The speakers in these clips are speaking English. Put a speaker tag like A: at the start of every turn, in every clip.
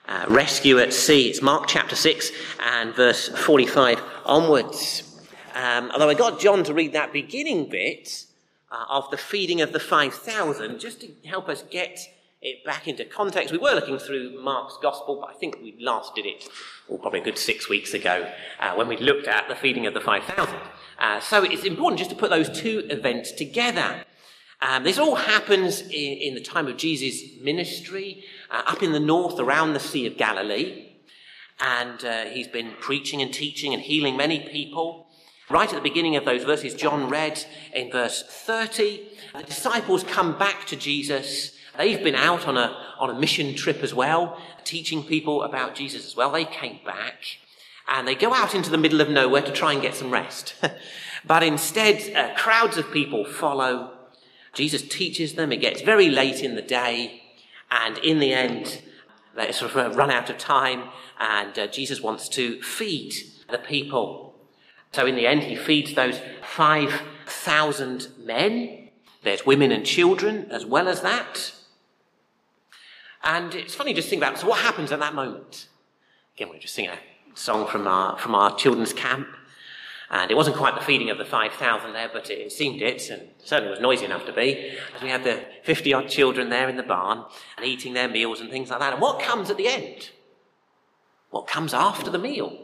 A: rescue at sea. It's Mark chapter 6 and verse 45 onwards. Although I got John to read that beginning bit of the feeding of the 5,000, just to help us get it back into context. We were looking through Mark's Gospel, but I think we last did it probably a good 6 weeks ago when we looked at the feeding of the 5,000. So it's important just to put those two events together. This all happens in the time of Jesus' ministry, up in the north around the Sea of Galilee. And he's been preaching and teaching and healing many people. Right at the beginning of those verses John read in verse 30, the disciples come back to Jesus. They've been out on a mission trip as well, teaching people about Jesus as well. They came back and they go out into the middle of nowhere to try and get some rest. But instead, crowds of people follow. Jesus teaches them. It gets very late in the day, and in the end, they sort of run out of time, and Jesus wants to feed the people. So in the end, he feeds those 5,000 men. There's women and children as well as that. And it's funny just to think about, so what happens at that moment? Again, we're just singing a song from our children's camp. And it wasn't quite the feeding of the 5,000 there, but it seemed it, and certainly was noisy enough to be, as we had the 50-odd children there in the barn, and eating their meals and things like that. And what comes at the end? What comes after the meal?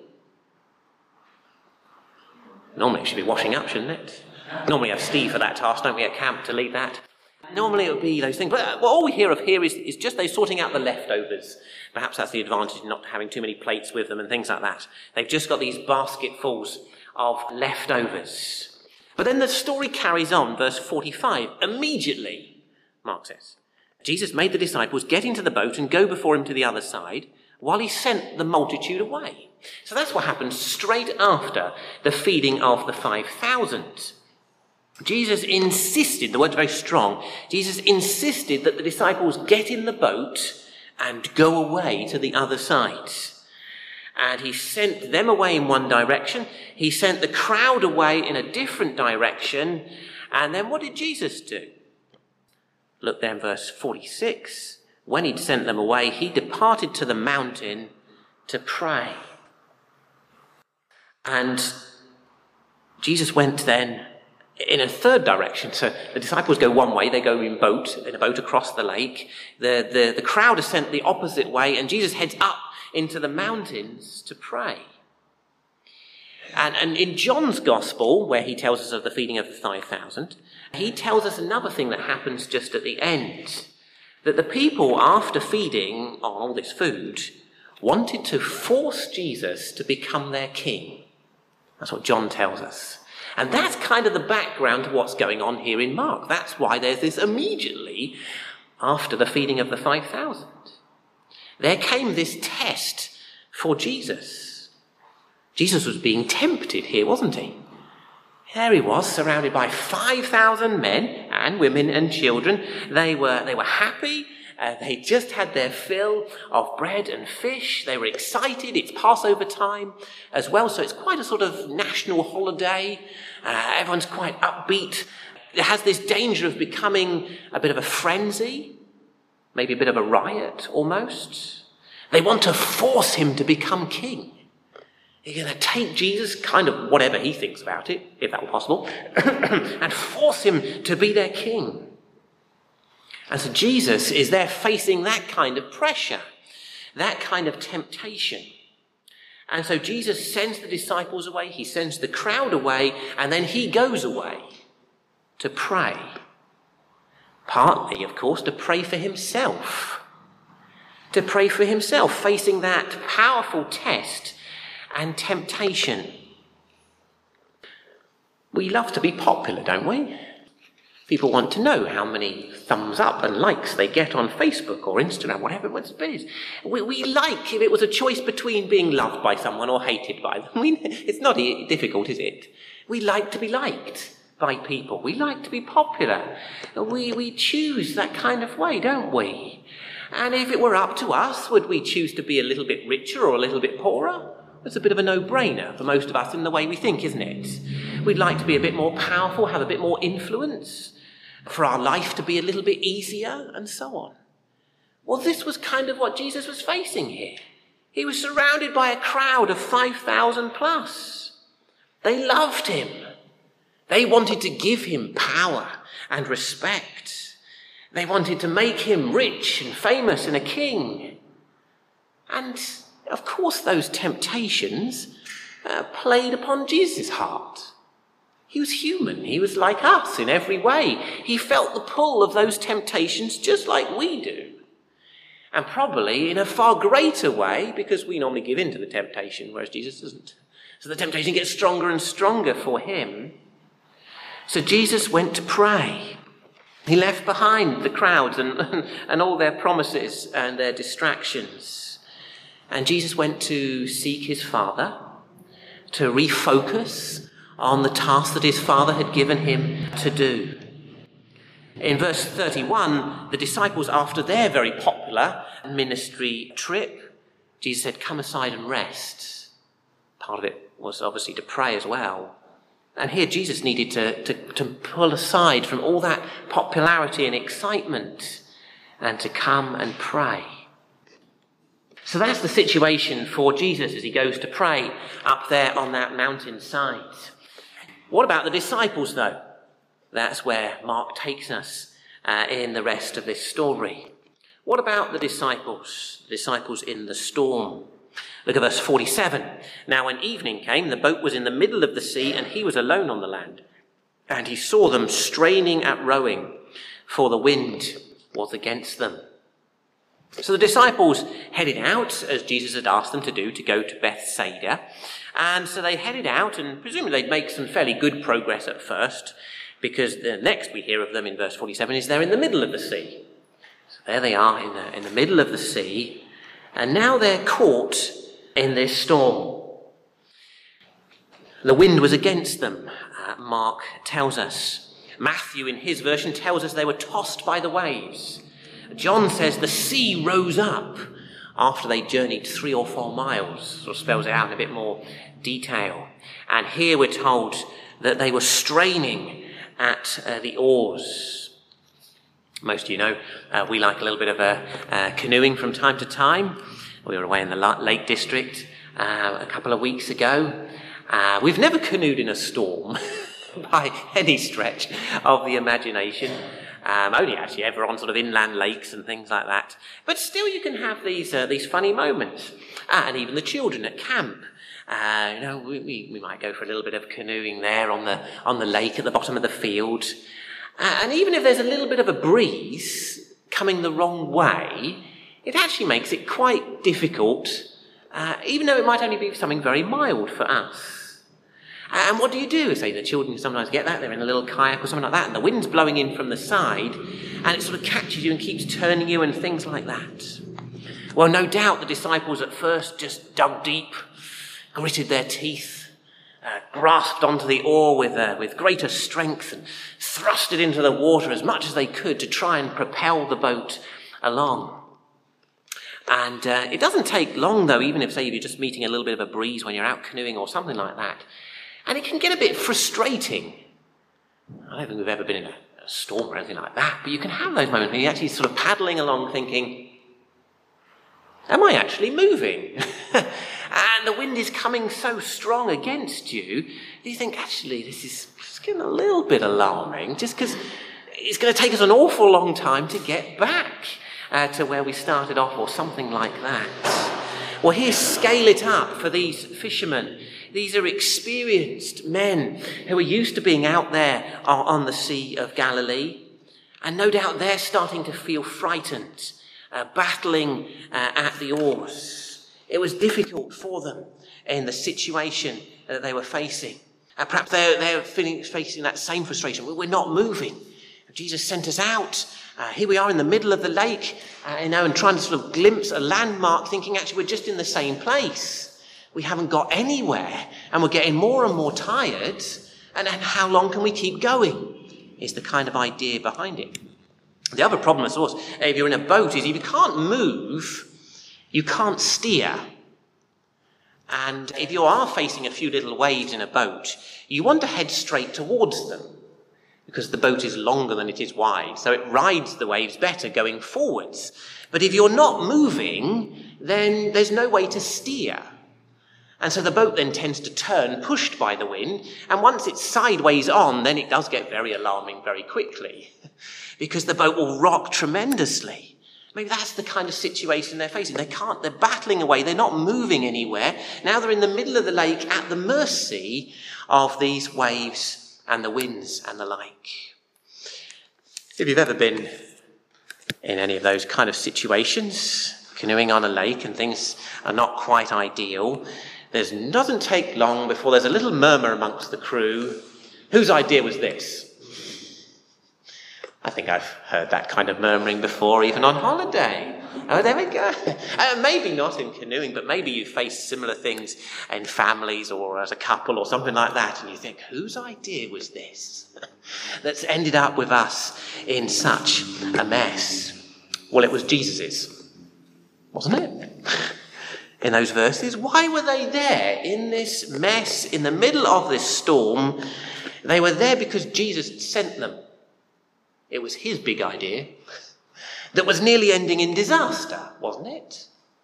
A: Normally it should be washing up, shouldn't it? Normally we have Steve for that task, don't we, at camp, to lead that. Normally it would be those things. But all we hear of here is just they sorting out the leftovers. Perhaps that's the advantage of not having too many plates with them and things like that. They've just got these basketfuls of leftovers. But then the story carries on, verse 45. Immediately, Mark says, Jesus made the disciples get into the boat and go before him to the other side while he sent the multitude away. So that's what happens straight after the feeding of the 5,000. Jesus insisted, the word's very strong, Jesus insisted that the disciples get in the boat and go away to the other side. And he sent them away in one direction. He sent the crowd away in a different direction. And then what did Jesus do? Look there in verse 46. When he'd sent them away, he departed to the mountain to pray. And Jesus went then in a third direction. So the disciples go one way, they go in a boat across the lake. The crowd is sent the opposite way, and Jesus heads up into the mountains to pray. And in John's Gospel, where he tells us of the feeding of the 5,000, he tells us another thing that happens just at the end. That the people, after feeding on all this food, wanted to force Jesus to become their king. That's what John tells us. And that's kind of the background to what's going on here in Mark. That's why there's this immediately after the feeding of the 5,000. There came this test for Jesus. Jesus was being tempted here, wasn't he? There he was, surrounded by 5,000 men and women and children. They were happy. They just had their fill of bread and fish. They were excited. It's Passover time as well, so it's quite a sort of national holiday. Everyone's quite upbeat. It has this danger of becoming a bit of a frenzy, maybe a bit of a riot almost. They want to force him to become king. They're going to take Jesus, kind of whatever he thinks about it, if that were possible, and force him to be their king. And so Jesus is there facing that kind of pressure, that kind of temptation. And so Jesus sends the disciples away, he sends the crowd away, and then he goes away to pray. Partly, of course, to pray for himself. To pray for himself, facing that powerful test and temptation. We love to be popular, don't we? People want to know how many thumbs up and likes they get on Facebook or Instagram, whatever it is. We like, if it was a choice between being loved by someone or hated by them. It's not difficult, is it? We like to be liked by people. We like to be popular. We choose that kind of way, don't we? And if it were up to us, would we choose to be a little bit richer or a little bit poorer? It's a bit of a no-brainer for most of us in the way we think, isn't it? We'd like to be a bit more powerful, have a bit more influence, for our life to be a little bit easier, and so on. Well, this was kind of what Jesus was facing here. He was surrounded by a crowd of 5,000 plus. They loved him. They wanted to give him power and respect. They wanted to make him rich and famous and a king. And of course those temptations played upon Jesus' heart. He was human. He was like us in every way. He felt the pull of those temptations just like we do. And probably in a far greater way, because we normally give in to the temptation, whereas Jesus doesn't. So the temptation gets stronger and stronger for him. So Jesus went to pray. He left behind the crowds and all their promises and their distractions. And Jesus went to seek his Father, to refocus on the task that his Father had given him to do. In verse 31, the disciples, after their very popular ministry trip, Jesus said, "Come aside and rest." Part of it was obviously to pray as well. And here Jesus needed to pull aside from all that popularity and excitement and to come and pray. So that's the situation for Jesus as he goes to pray up there on that mountainside. What about the disciples, though? That's where Mark takes us in the rest of this story. What about the disciples in the storm? Look at verse 47. Now when evening came, the boat was in the middle of the sea, and he was alone on the land. And he saw them straining at rowing, for the wind was against them. So the disciples headed out, as Jesus had asked them to do, to go to Bethsaida. And so they headed out, and presumably they'd make some fairly good progress at first, because the next we hear of them in verse 47 is they're in the middle of the sea. So there they are in the middle of the sea, and now they're caught in this storm. The wind was against them, Mark tells us. Matthew, in his version, tells us they were tossed by the waves. John says the sea rose up after they journeyed 3 or 4 miles. Sort of spells it out in a bit more detail. And here we're told that they were straining at the oars. Most of you know we like a little bit of canoeing from time to time. We were away in the Lake District a couple of weeks ago. We've never canoed in a storm by any stretch of the imagination. Only actually ever on sort of inland lakes and things like that. But still you can have these funny moments. And even the children at camp. We might go for a little bit of canoeing there on the lake at the bottom of the field. And even if there's a little bit of a breeze coming the wrong way, it actually makes it quite difficult, even though it might only be something very mild for us. And what do? Say the children sometimes get that, they're in a little kayak or something like that, and the wind's blowing in from the side, and it sort of catches you and keeps turning you and things like that. Well, no doubt the disciples at first just dug deep, gritted their teeth, grasped onto the oar with greater strength and thrust it into the water as much as they could to try and propel the boat along. And it doesn't take long, though, even if, say, you're just meeting a little bit of a breeze when you're out canoeing or something like that. And it can get a bit frustrating. I don't think we've ever been in a storm or anything like that, but you can have those moments when you're actually sort of paddling along thinking, am I actually moving? And the wind is coming so strong against you, that you think, actually, this is getting a little bit alarming, just because it's going to take us an awful long time to get back to where we started off or something like that. Well, here, scale it up for these fishermen. These are experienced men who are used to being out there on the Sea of Galilee. And no doubt they're starting to feel frightened, battling at the oars. It was difficult for them in the situation that they were facing. Perhaps they're facing that same frustration. We're not moving. Jesus sent us out. Here we are in the middle of the lake, and trying to sort of glimpse a landmark, thinking actually we're just in the same place. We haven't got anywhere, and we're getting more and more tired. And how long can we keep going? Is the kind of idea behind it. The other problem, of course, if you're in a boat, is if you can't move, you can't steer. And if you are facing a few little waves in a boat, you want to head straight towards them. because the boat is longer than it is wide, so it rides the waves better going forwards. But if you're not moving, then there's no way to steer. And so the boat then tends to turn, pushed by the wind, and once it's sideways on, then it does get very alarming very quickly, because the boat will rock tremendously. Maybe that's the kind of situation they're facing. They're battling away, they're not moving anywhere. Now they're in the middle of the lake at the mercy of these waves and the winds and the like. If you've ever been in any of those kind of situations, canoeing on a lake and things are not quite ideal, it doesn't take long before there's a little murmur amongst the crew. Whose idea was this? I think I've heard that kind of murmuring before, even on holiday. Oh, there we go. Maybe not in canoeing, but maybe you face similar things in families or as a couple or something like that, and you think, whose idea was this that's ended up with us in such a mess? Well, it was Jesus's, wasn't it? In those verses, why were they there in this mess, in the middle of this storm? They were there because Jesus sent them. It was his big idea that was nearly ending in disaster, wasn't it?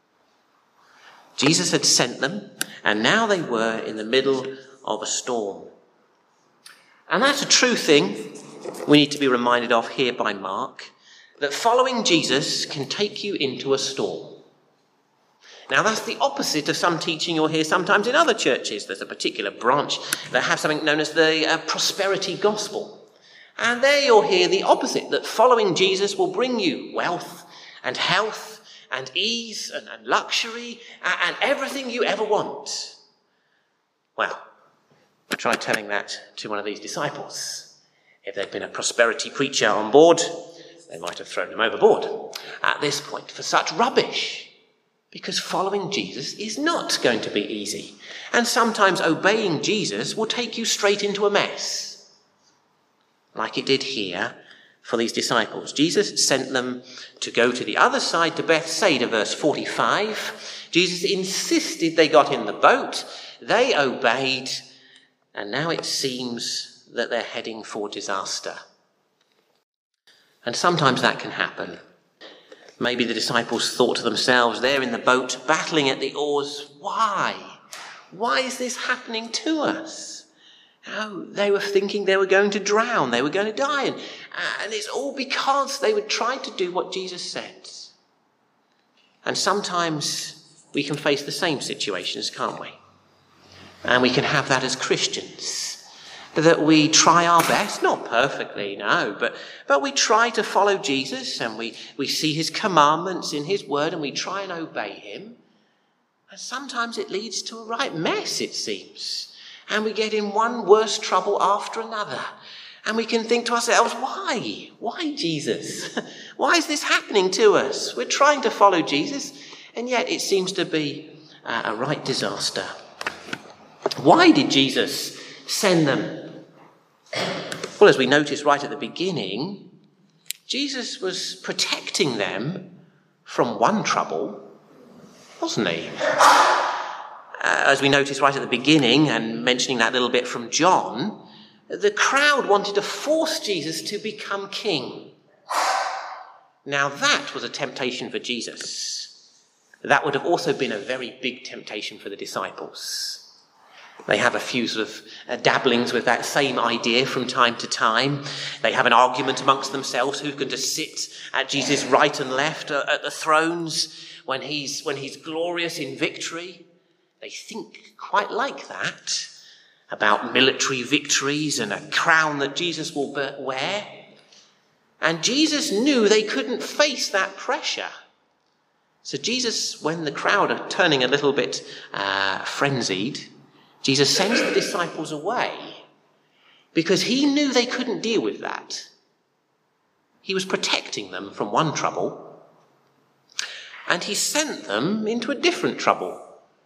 A: Jesus had sent them, and now they were in the middle of a storm. And that's a true thing we need to be reminded of here by Mark, that following Jesus can take you into a storm. Now, that's the opposite of some teaching you'll hear sometimes in other churches. There's a particular branch that have something known as the prosperity gospel. And there you'll hear the opposite, that following Jesus will bring you wealth and health and ease and luxury and everything you ever want. Well, try telling that to one of these disciples. If there'd been a prosperity preacher on board, they might have thrown him overboard at this point for such rubbish. Because following Jesus is not going to be easy. And sometimes obeying Jesus will take you straight into a mess. Like it did here for these disciples. Jesus sent them to go to the other side, to Bethsaida, verse 45. Jesus insisted they got in the boat. They obeyed. And now it seems that they're heading for disaster. And sometimes that can happen. Maybe the disciples thought to themselves, they're in the boat, battling at the oars. Why? Why is this happening to us? Oh, they were thinking they were going to drown, they were going to die. And it's all because they would try to do what Jesus said. And sometimes we can face the same situations, can't we? And we can have that as Christians. That we try our best, not perfectly, no, but we try to follow Jesus, and we see his commandments in his word, and we try and obey him. And sometimes it leads to a right mess, it seems. And we get in one worse trouble after another. And we can think to ourselves, why? Why, Jesus? Why is this happening to us? We're trying to follow Jesus, and yet it seems to be a right disaster. Why did Jesus send them? Well, as we notice right at the beginning, Jesus was protecting them from one trouble, wasn't he? As we notice right at the beginning, and mentioning that little bit from John, the crowd wanted to force Jesus to become king. Now that was a temptation for Jesus. That would have also been a very big temptation for the disciples. They have a few sort of dabblings with that same idea from time to time. They have an argument amongst themselves who's going to sit at Jesus' right and left at the thrones when he's glorious in victory. They think quite like that about military victories and a crown that Jesus will wear. And Jesus knew they couldn't face that pressure. So Jesus, when the crowd are turning a little bit frenzied, Jesus sends the disciples away because he knew they couldn't deal with that. He was protecting them from one trouble, and he sent them into a different trouble.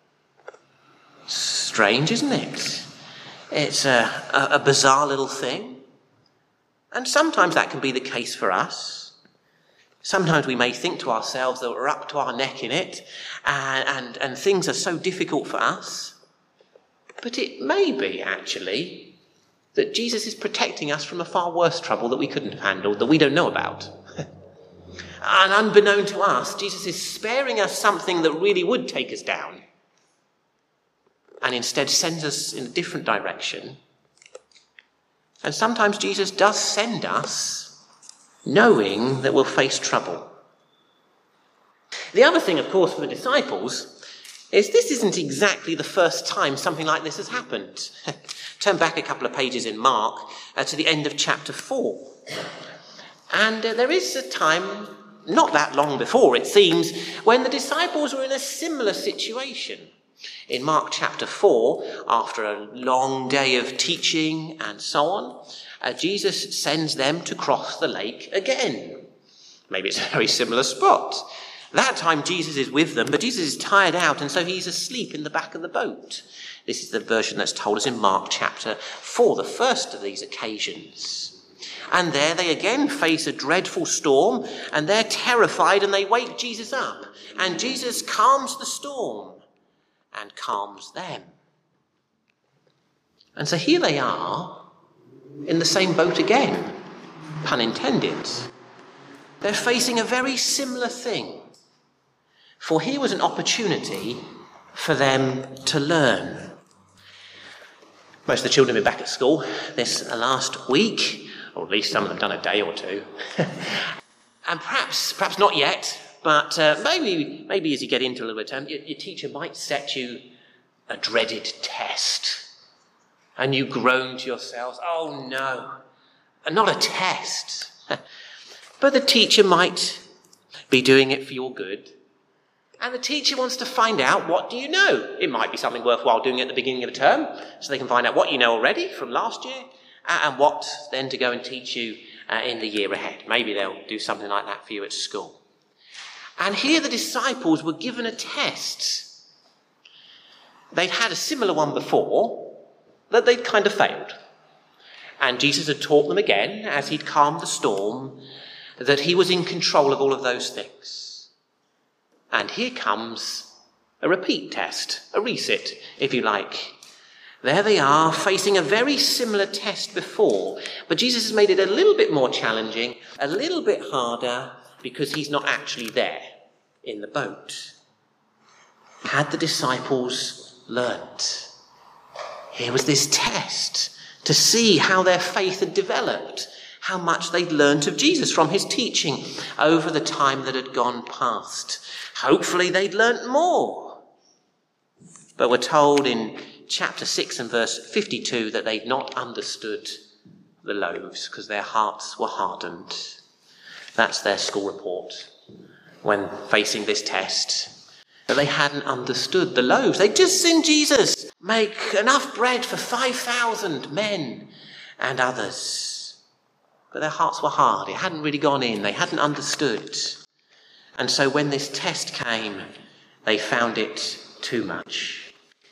A: Strange, isn't it? It's a bizarre little thing. And sometimes that can be the case for us. Sometimes we may think to ourselves that we're up to our neck in it, and things are so difficult for us. But it may be, actually, that Jesus is protecting us from a far worse trouble that we couldn't have handled, that we don't know about. And unbeknown to us, Jesus is sparing us something that really would take us down, and instead sends us in a different direction. And sometimes Jesus does send us knowing that we'll face trouble. The other thing, of course, for the disciples is this isn't exactly the first time something like this has happened. Turn back a couple of pages in Mark to the end of chapter 4. And there is a time, not that long before it seems, when the disciples were in a similar situation. In Mark chapter 4, after a long day of teaching and so on, Jesus sends them to cross the lake again. Maybe it's a very similar spot. That time Jesus is with them, but Jesus is tired out, and so he's asleep in the back of the boat. This is the version that's told us in Mark chapter 4, the first of these occasions. And there they again face a dreadful storm, and they're terrified, and they wake Jesus up. And Jesus calms the storm and calms them. And so here they are in the same boat again, pun intended. They're facing a very similar thing. For here was an opportunity for them to learn. Most of the children have been back at school this last week, or at least some of them done a day or two. And perhaps not yet, but maybe as you get into a little bit of time, your teacher might set you a dreaded test. And you groan to yourselves, oh no, not a test. But the teacher might be doing it for your good. And the teacher wants to find out, what do you know? It might be something worthwhile doing at the beginning of the term, so they can find out what you know already from last year, and what then to go and teach you in the year ahead. Maybe they'll do something like that for you at school. And here the disciples were given a test. They'd had a similar one before, that they'd kind of failed. And Jesus had taught them again, as he'd calmed the storm, that he was in control of all of those things. And here comes a repeat test, a resit, if you like. There they are, facing a very similar test before, but Jesus has made it a little bit more challenging, a little bit harder, because he's not actually there in the boat. Had the disciples learnt? Here was this test to see how their faith had developed, how much they'd learnt of Jesus from his teaching over the time that had gone past. Hopefully they'd learnt more. But we're told in chapter 6 and verse 52 that they'd not understood the loaves because their hearts were hardened. That's their school report when facing this test. That they hadn't understood the loaves. They'd just seen Jesus make enough bread for 5,000 men and others. But their hearts were hard. It hadn't really gone in. They hadn't understood. And so when this test came, they found it too much.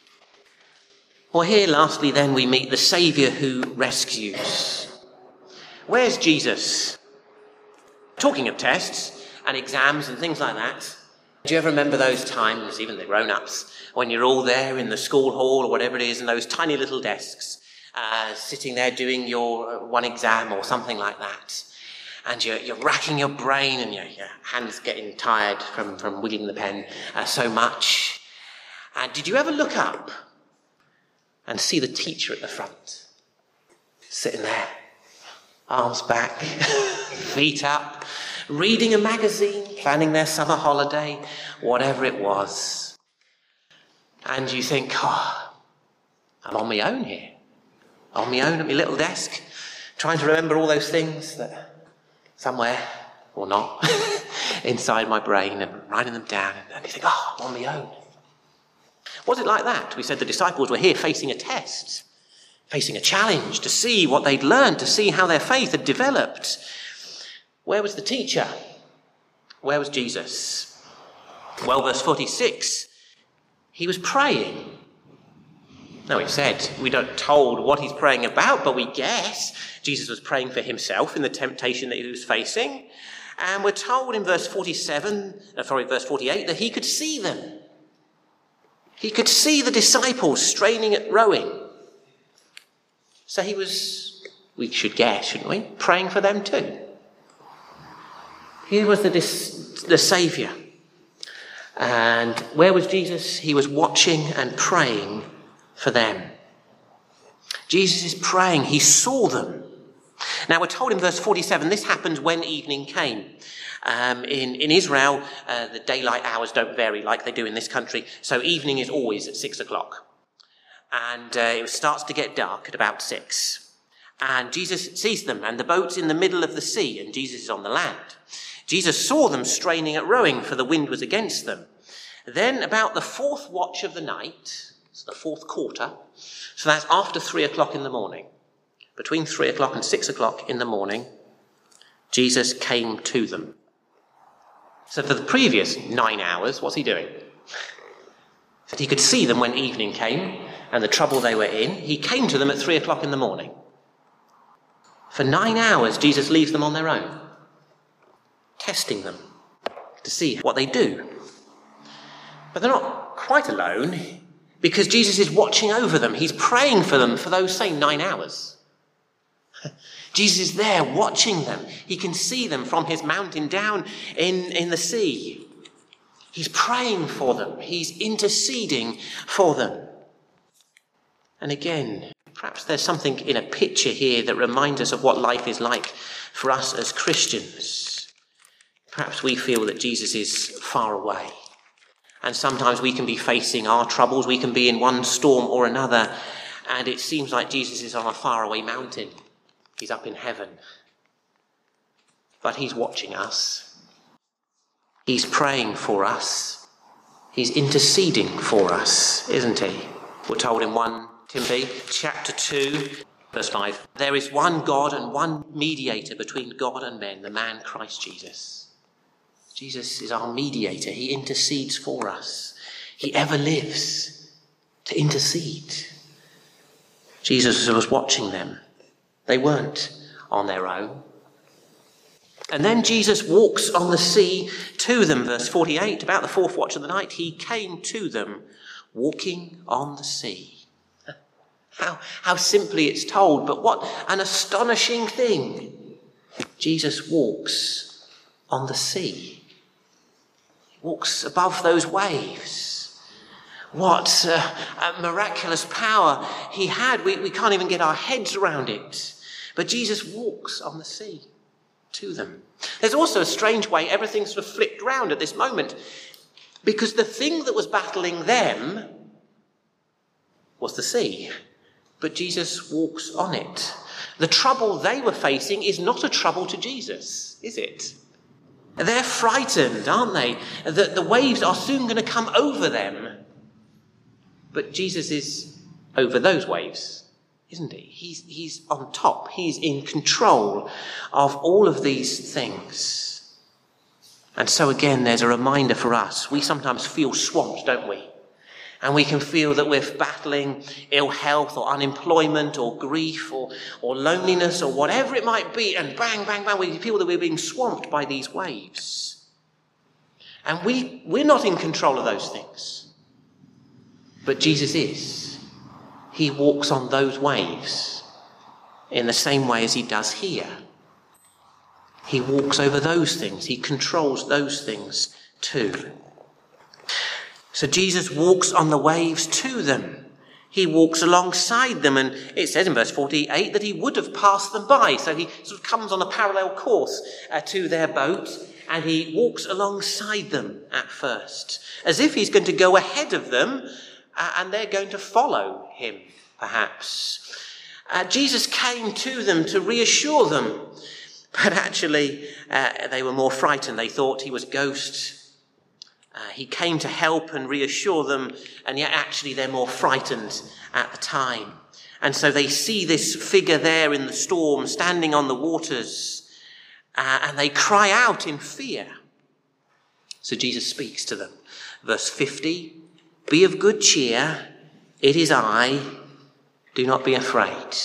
A: Well, here lastly then we meet the Saviour who rescues. Where's Jesus? Talking of tests and exams and things like that, do you ever remember those times, even the grown-ups, when you're all there in the school hall or whatever it is, and those tiny little desks, sitting there doing your one exam or something like that, and you're racking your brain and your hands getting tired from wiggling the pen so much. And did you ever look up and see the teacher at the front, sitting there, arms back, feet up, reading a magazine, planning their summer holiday, whatever it was. And you think, I'm on my own here. On my own at my little desk, trying to remember all those things that somewhere, or not, inside my brain, and writing them down. And you think, I'm on my own. Was it like that? We said the disciples were here facing a test, facing a challenge to see what they'd learned, to see how their faith had developed. Where was the teacher? Where was Jesus? Well, verse 46, he was praying. Now, we've said we don't told what he's praying about, but we guess Jesus was praying for himself in the temptation that he was facing. And we're told in verse 48 that he could see them. He could see the disciples straining at rowing. So he was, we should guess, shouldn't we, praying for them too. He was the Saviour. And where was Jesus? He was watching and praying for them. Jesus is praying. He saw them. Now we're told in verse 47, this happened when evening came. In Israel, the daylight hours don't vary like they do in this country. So evening is always at 6 o'clock. And it starts to get dark at about 6. And Jesus sees them, and the boat's in the middle of the sea, and Jesus is on the land. Jesus saw them straining at rowing, for the wind was against them. Then about the 4th watch of the night, so the 4th quarter, so that's after 3 o'clock in the morning, between 3 o'clock and 6 o'clock in the morning, Jesus came to them. So for the previous 9 hours, what's he doing? That he could see them when evening came and the trouble they were in. He came to them at 3 o'clock in the morning. For 9 hours, Jesus leaves them on their own, testing them to see what they do. But they're not quite alone, because Jesus is watching over them. He's praying for them for those same 9 hours. Jesus is there watching them. He can see them from his mountain down in the sea. He's praying for them. He's interceding for them. And again, perhaps there's something in a picture here that reminds us of what life is like for us as Christians. Perhaps we feel that Jesus is far away. And sometimes we can be facing our troubles. We can be in one storm or another. And it seems like Jesus is on a faraway mountain. He's up in heaven. But he's watching us. He's praying for us. He's interceding for us, isn't he? We're told in 1 Timothy chapter 2, verse 5, there is one God and one mediator between God and men, the man Christ Jesus. Jesus is our mediator. He intercedes for us. He ever lives to intercede. Jesus was watching them. They weren't on their own. And then Jesus walks on the sea to them, verse 48, about the 4th watch of the night. He came to them walking on the sea. How simply it's told, but what an astonishing thing. Jesus walks on the sea. He walks above those waves. What a miraculous power he had. We can't even get our heads around it. But Jesus walks on the sea to them. There's also a strange way everything's sort of flipped round at this moment, because the thing that was battling them was the sea, but Jesus walks on it. The trouble they were facing is not a trouble to Jesus, is it? They're frightened, aren't they? The waves are soon going to come over them. But Jesus is over those waves, isn't he? He's on top. He's in control of all of these things. And so again, there's a reminder for us. We sometimes feel swamped, don't we? And we can feel that we're battling ill health or unemployment or grief or loneliness or whatever it might be. And bang, bang, bang, we feel that we're being swamped by these waves. And we're not in control of those things. But Jesus is. He walks on those waves in the same way as he does here. He walks over those things. He controls those things too. So Jesus walks on the waves to them. He walks alongside them, and it says in verse 48 that he would have passed them by. So he sort of comes on a parallel course to their boat, and he walks alongside them at first, as if he's going to go ahead of them, and they're going to follow him, perhaps. Jesus came to them to reassure them, but actually they were more frightened. They thought he was a ghost. He came to help and reassure them, and yet actually they're more frightened at the time. And so they see this figure there in the storm, standing on the waters, and they cry out in fear. So Jesus speaks to them. Verse 50, be of good cheer, it is I, do not be afraid.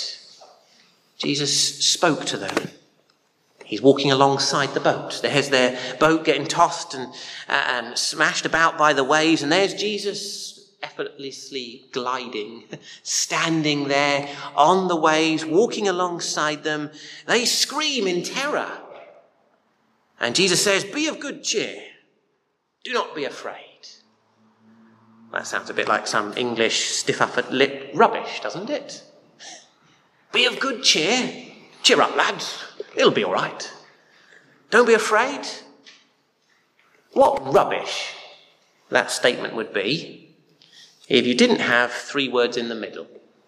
A: Jesus spoke to them. He's walking alongside the boat. There's their boat getting tossed and smashed about by the waves. And there's Jesus effortlessly gliding, standing there on the waves, walking alongside them. They scream in terror. And Jesus says, "Be of good cheer. Do not be afraid." That sounds a bit like some English stiff-upper-lip rubbish, doesn't it? Be of good cheer. Cheer up, lads. It'll be all right. Don't be afraid. What rubbish that statement would be if you didn't have 3 words in the middle.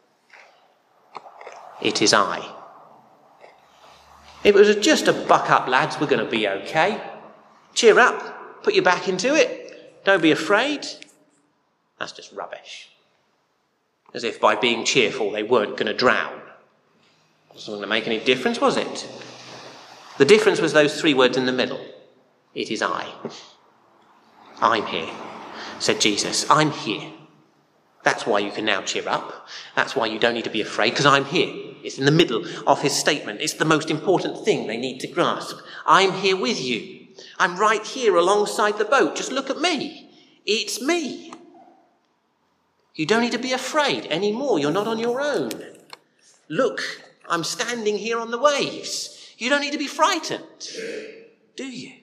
A: It is I. If it was just a buck up, lads, we're going to be okay. Cheer up. Put your back into it. Don't be afraid. That's just rubbish. As if by being cheerful they weren't going to drown. It wasn't going to make any difference, was it? The difference was those 3 words in the middle. It is I. I'm here, said Jesus. I'm here. That's why you can now cheer up. That's why you don't need to be afraid, because I'm here. It's in the middle of his statement. It's the most important thing they need to grasp. I'm here with you. I'm right here alongside the boat. Just look at me. It's me. You don't need to be afraid anymore. You're not on your own. Look, I'm standing here on the waves. You don't need to be frightened, do you?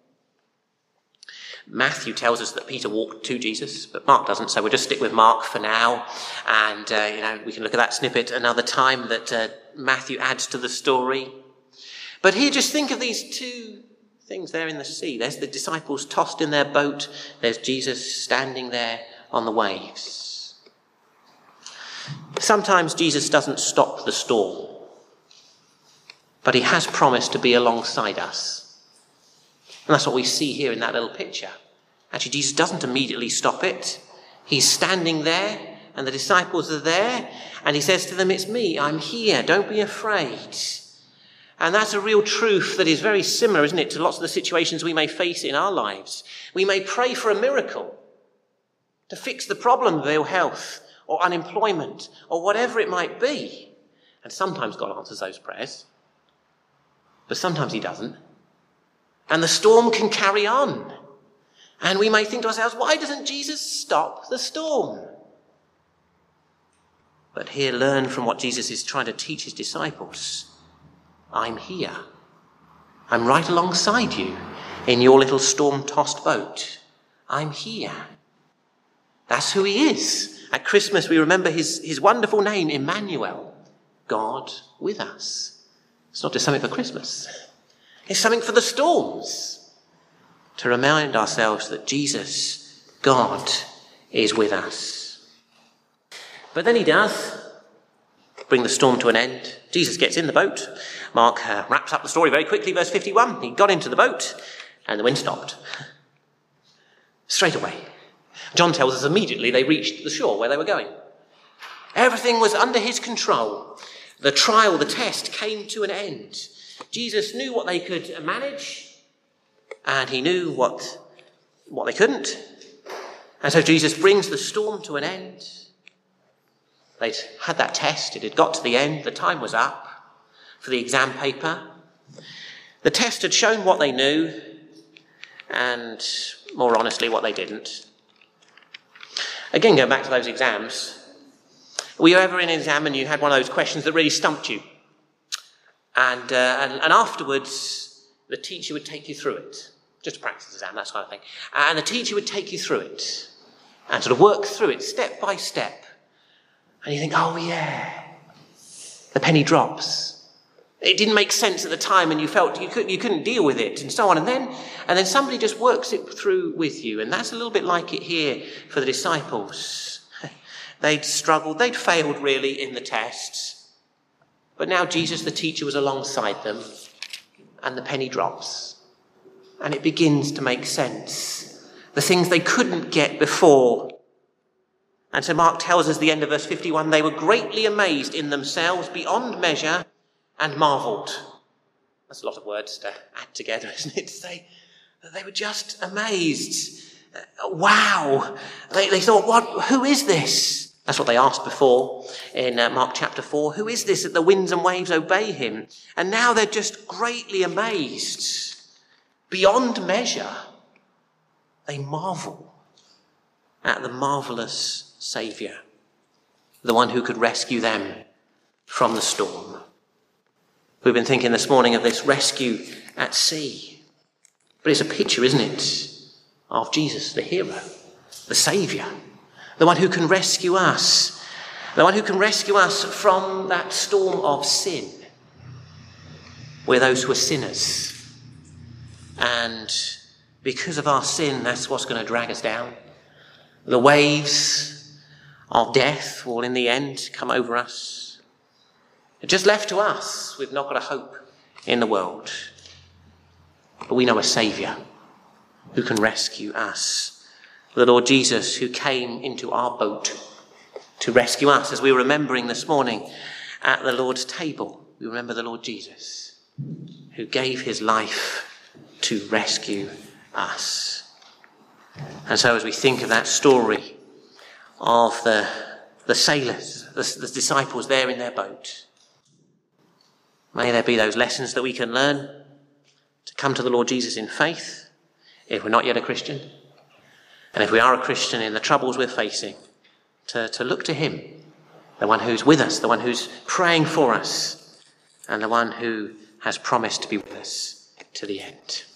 A: Matthew tells us that Peter walked to Jesus, but Mark doesn't, so we'll just stick with Mark for now. And, we can look at that snippet another time that Matthew adds to the story. But here, just think of these 2 things there in the sea. There's the disciples tossed in their boat. There's Jesus standing there on the waves. Sometimes Jesus doesn't stop the storm, but he has promised to be alongside us. And that's what we see here in that little picture. Actually, Jesus doesn't immediately stop it. He's standing there, and the disciples are there, and he says to them, "It's me, I'm here, don't be afraid." And that's a real truth that is very similar, isn't it, to lots of the situations we may face in our lives. We may pray for a miracle to fix the problem of ill health or unemployment or whatever it might be. And sometimes God answers those prayers, but sometimes he doesn't. And the storm can carry on. And we may think to ourselves, why doesn't Jesus stop the storm? But here, learn from what Jesus is trying to teach his disciples. I'm here. I'm right alongside you in your little storm-tossed boat. I'm here. That's who he is. At Christmas, we remember his wonderful name, Emmanuel, God with us. It's not just something for Christmas. It's something for the storms, to remind ourselves that Jesus, God, is with us. But then he does bring the storm to an end. Jesus gets in the boat. Mark wraps up the story very quickly, verse 51. He got into the boat and the wind stopped. Straight away. John tells us immediately they reached the shore where they were going. Everything was under his control. The trial, the test came to an end. Jesus knew what they could manage, and he knew what they couldn't. And so Jesus brings the storm to an end. They'd had that test. It had got to the end. The time was up for the exam paper. The test had shown what they knew, and more honestly, what they didn't. Again, going back to those exams, were you ever in an exam and you had one of those questions that really stumped you? And afterwards, the teacher would take you through it. Just a practice exam, that kind of thing. And the teacher would take you through it and sort of work through it step by step. And you think, oh yeah, the penny drops. It didn't make sense at the time and you felt you couldn't deal with it and so on. And then somebody just works it through with you. And that's a little bit like it here for the disciples. They'd struggled, they'd failed really in the tests. But now Jesus, the teacher, was alongside them, and the penny drops. And it begins to make sense. The things they couldn't get before. And so Mark tells us at the end of verse 51, they were greatly amazed in themselves beyond measure and marvelled. That's a lot of words to add together, isn't it? To say that they were just amazed. Wow. They thought, who is this? That's what they asked before in Mark chapter 4. Who is this that the winds and waves obey him? And now they're just greatly amazed. Beyond measure, they marvel. at the marvellous Saviour, the one who could rescue them from the storm. We've been thinking this morning of this rescue at sea. But it's a picture, isn't it, of Jesus, the hero, the Saviour, the one who can rescue us, the one who can rescue us from that storm of sin. We're those who are sinners. And because of our sin, that's what's going to drag us down. The waves of death will in the end come over us. It's just left to us. We've not got a hope in the world. But we know a Saviour who can rescue us. The Lord Jesus, who came into our boat to rescue us. As we were remembering this morning at the Lord's table, we remember the Lord Jesus, who gave his life to rescue us. And so as we think of that story of the sailors, the disciples there in their boat, may there be those lessons that we can learn to come to the Lord Jesus in faith, if we're not yet a Christian. And if we are a Christian, in the troubles we're facing, to look to him, the one who's with us, the one who's praying for us, and the one who has promised to be with us to the end.